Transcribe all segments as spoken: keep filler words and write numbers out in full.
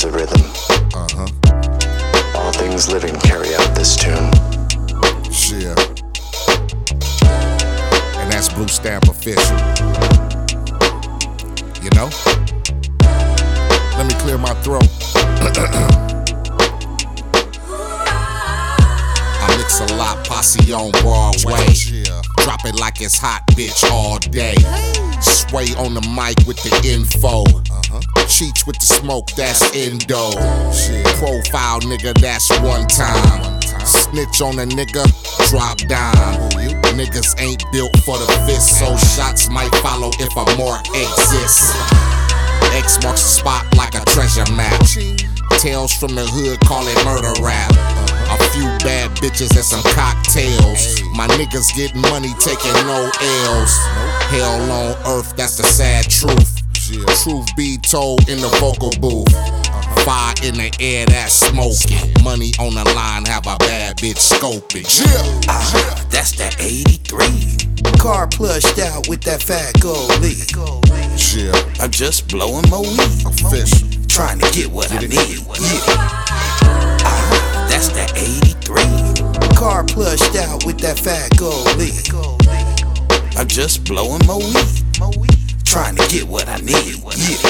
a rhythm. Uh-huh. All things living carry out this tune. Yeah. And that's Blue Stamp Official. You know? Let me clear my throat. I mix a lot, posse on Broadway. Drop it like it's hot, bitch, all day. Sway on the mic with the info. Cheech with the smoke, that's endo. Profile nigga, that's one time. Snitch on a nigga, drop down. Niggas ain't built for the fist, so shots might follow if a mark exists. X marks the spot like a treasure map. Tales from the hood call it murder rap. A few bad bitches and some cocktails. My niggas getting money, taking no L's. Hell on earth, that's the sad truth. Truth be told in the vocal booth. Fire in the air, that's smoking. Money on the line, have a bad bitch scoping. Yeah. Uh, that's that eighty-three. Car plushed out with that fat goalie. Yeah. I'm just blowing my weed. Official. Trying to get what I need. Yeah. Uh, that's that eighty-three. Car plushed out with that fat goalie. I'm just blowing my weed. Trying to get what I need. Yeah.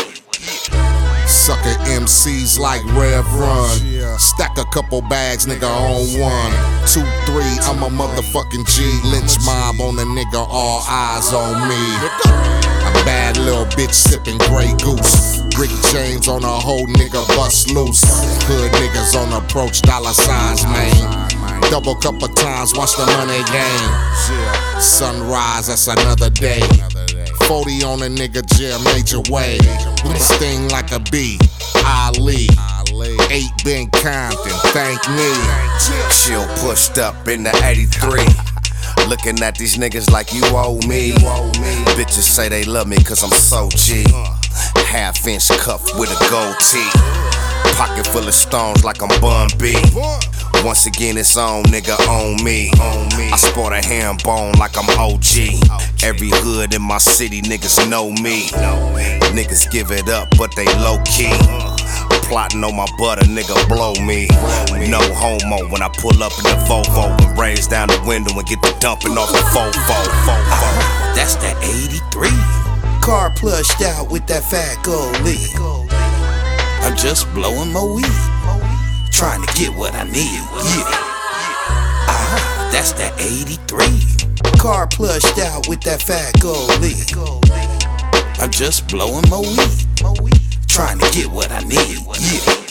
Sucker M Cs like Rev Run. Stack a couple bags, nigga, on one. Two, three, I'm a motherfucking G. Lynch mob on a nigga, all eyes on me. A bad little bitch sipping Grey Goose. Rick James on a whole nigga bust loose. Hood niggas on approach, dollar signs, man. Double cup of times, watch the money game. Sunrise, that's another day. forty on a nigga, Jam major way. Sting like a bee, Ali. Eight Ben Compton, thank me. Chill pushed up in the eighty-three. Looking at these niggas like you owe me. Bitches say they love me cause I'm so G. Half inch cuff with a gold tee. Pocket full of stones like I'm Bun B. Once again it's on, nigga, on me. I sport a herringbone like I'm O G. Every hood in my city, niggas know me. Niggas give it up, but they low key. Plotting on my butter, nigga, blow me. No homo when I pull up in the Volvo and raise down the window and get the dumping off the fofo. Uh, that's that eighty-three. Car plushed out with that fat goalie. I'm just blowing my weed. Trying to get what I need. Yeah. Uh, that's that eighty-three. Car plushed out with that fat goalie. I'm just blowing my weed. Trying to get what I need. Yeah.